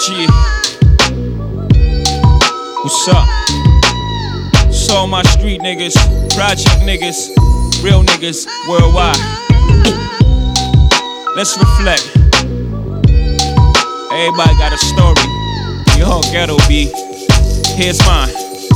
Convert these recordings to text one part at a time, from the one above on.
Shit. What's up? It's all my street niggas, project niggas, real niggas worldwide. Let's reflect. Everybody got a story. Your whole ghetto be. Here's mine.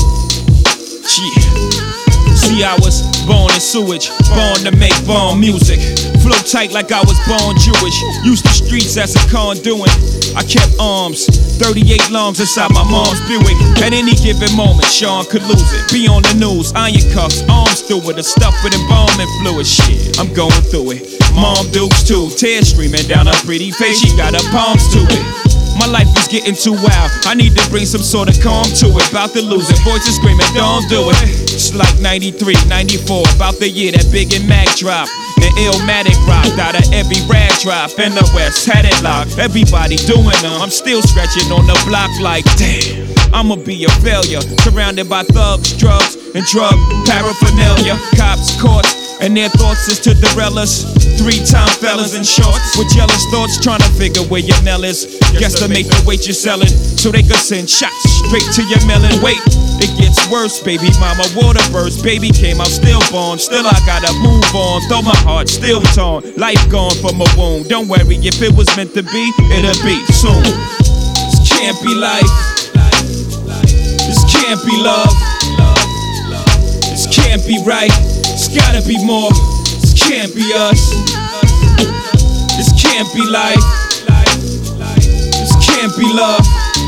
Shit. See, I was born in sewage, born to make bomb music. Flow tight like I was born Jewish. Used the streets as a conduit. I kept arms, 38 lungs inside my mom's Buick. At any given moment, Sean could lose it. Be on the news, iron cuffs, arms through it, a stuff with embalming fluid. Shit, I'm going through it. Mom Dukes too, tears streaming down her pretty face. She got her palms to it. My life is getting too wild. I need to bring some sort of calm to it. About to lose it, voices screaming, don't do it. It's like 93, 94, about the year that Big and Mac dropped. The Illmatic rocked out of every rag drop. In the West, had it locked. Everybody doing them. I'm still scratching on the block like, damn, I'ma be a failure. Surrounded by thugs, drugs, and drug paraphernalia. Cops, courts, and their thoughts is to derail us. 3-time fellas in shorts with jealous thoughts, trying to figure where your mail is. Guesstimate the weight you're selling, so they could send shots straight to your melon. Wait, it gets worse, baby mama water burst. Baby came out stillborn, still I gotta move on. Though my heart still torn, life gone from a wound. Don't worry, if it was meant to be, it'll be soon. This can't be life. This can't be love. This can't be right. It's gotta be more. This can't be us. This can't be life. This can't be love.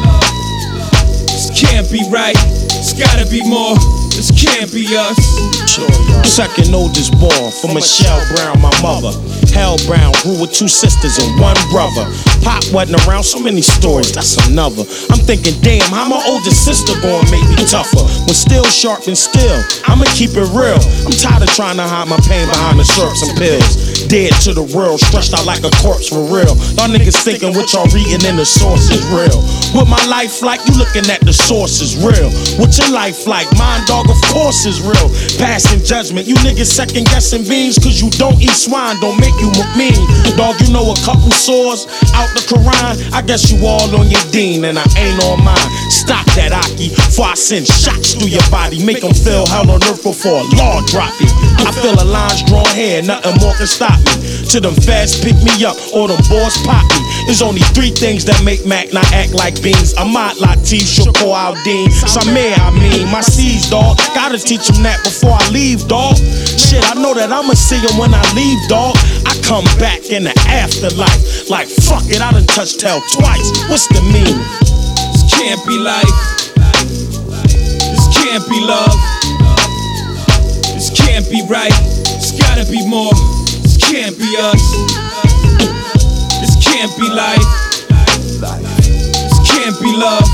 This can't be right. It's gotta be more. This can't be us. Second oldest born from Michelle Brown, my mother. Hell Brown grew with 2 sisters and 1 brother. Pop wasn't around, so many stories, that's another. I'm thinking, damn, how my oldest sister gonna make me tougher? When still sharp and still, I'ma keep it real. I'm tired of trying to hide my pain behind the syrups and pills. Dead to the world, stretched out like a corpse for real. Y'all niggas thinking what y'all reading in the source is real. What my life like, you looking at the source is real. What your life like, mine dog of course is real. Passing judgment, you niggas second guessing beans. Cause you don't eat swine, don't make you mean. Dog, you know a couple sores out the Quran. I guess you all on your deen and I ain't on mine. Stop that Aki, before I send shots through your body. Make them feel hell on earth before a law drop it. I feel a line's drawn here, nothing more can stop me. To them fast pick me up, or them boys pop me. There's only 3 things that make Mac not act like beans. Ahmad Latif, Shakur Al-Din, Samir, my C's, dog. Gotta teach them that before I leave, dog. Shit, I know that I'ma see them when I leave, dog. I come back in the afterlife. Like, fuck it, I done touched hell twice. What's the meaning? This can't be life. This can't be love. This can't be right. It's gotta be more. This can't be us. This can't be life. This can't be love.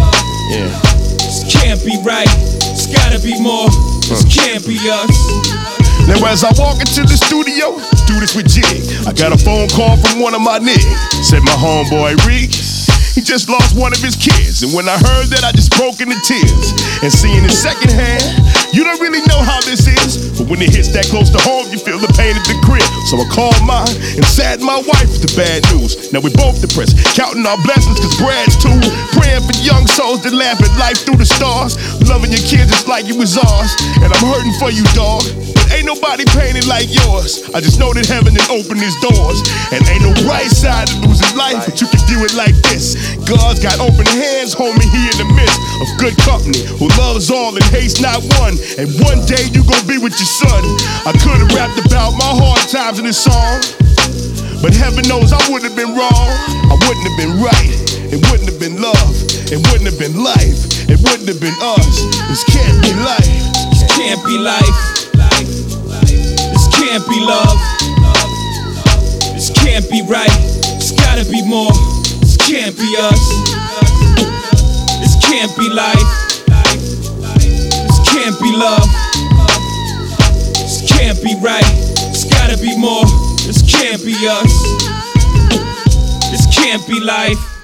This can't be right. It's gotta be more. This can't be us. Now as I walk into the studio, do this with Jig. I got a phone call from one of my niggas. Said my homeboy Reek, he just lost one of his kids. And when I heard that, I just broke into tears. And seeing it secondhand, you don't really know how this is. But when it hits that close to home, you feel the pain at the crib. So I called mine and saddened my wife with the bad news. Now we both depressed, counting our blessings cause Brad's too. Praying for young souls that laugh at life through the stars. Loving your kids just like it was ours. And I'm hurting for you, dog. Ain't nobody painted like yours. I just know that heaven has opened his doors. And ain't no right side to losing life, but you can do it like this. God's got open hands, homie, he in the midst of good company, who loves all and hates not one. And one day you gon' be with your son. I could've rapped about my hard times in this song, but heaven knows I wouldn't have been wrong. I wouldn't have been right. It wouldn't have been love. It wouldn't have been life. It wouldn't have been us. This can't be life. This can't be life. This can't be love. This can't be right. It's gotta be more. This can't be us. This can't be life. This can't be love. This can't be right. It's gotta be more. This can't be us. This can't be life.